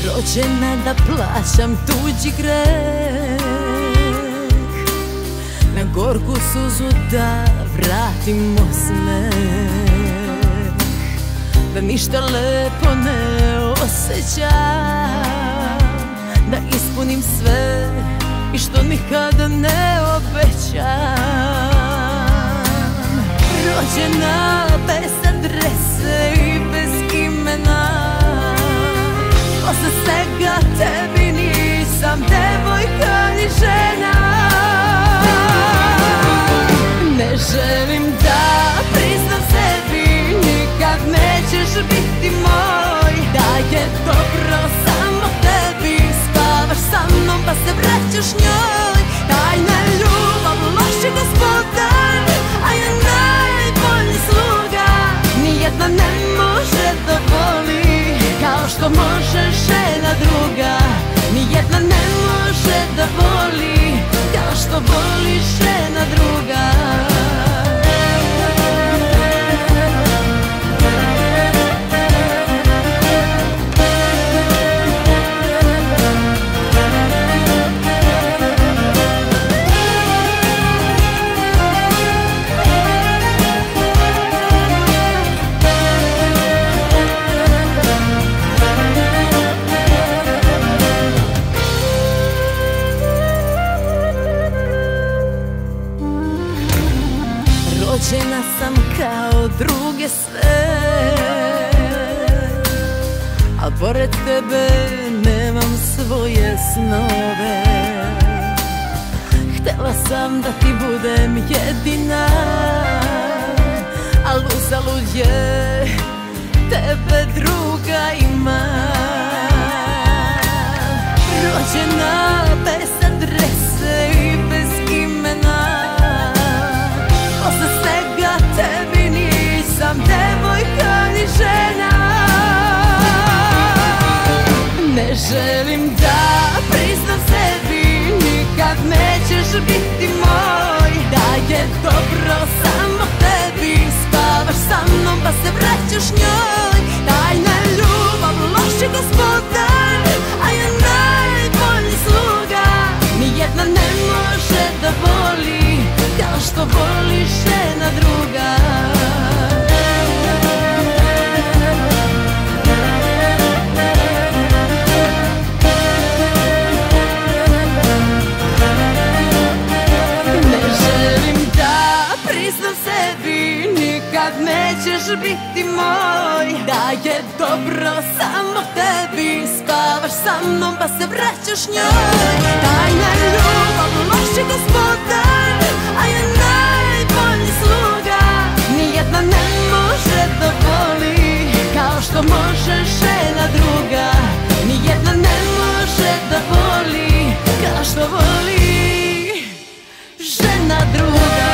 rođena da plaćam tuđi greh, na gorku suzu da vratim osmeh, da ništa lepo ne osjećam, da ispunim sve i što nikada ne obećam. Rođena bez adrese i bez imena, posle svega tebi nisam devojka ni žena. Ne želim da priznam sebi, nikad nećeš biti moj, da je dobro samo tebi, spavaš sa mnom pa se vraćaš njoj. Tajna ljubav, loši gospodar, a ja najbolji sluga. Nijedna ne može da voli kao što može žena druga. Nijedna ne može da voli kao što voli žena druga. Rođena sam kao druge sve, a pored tebe nemam svoje snove. Htela sam da ti budem jedina, al uzalud je, tebe druga ima. Rođena bez adrese i bez imena, posle svega tebi nisam devojka ni žena. Ne želim da priznam sebi, nikad nećeš biti moj, da je dobro samo tebi, spavaš sa mnom pa se vraćaš njoj. Tajna ljubav, loši gospodar, a ja najbolji sluga. Nijedna ne može da voli kao što voli žena druga. Ne želim da priznam sebi, nikad nećeš biti moj, da je dobro samo tebi, spavaš sa mnom pa se vraćaš njoj. Tajna ljubav, loši gospodar, a ja najbolji sluga. Nijedna ne može da voli kao što može žena druga. Nijedna ne može da voli kao što voli žena druga.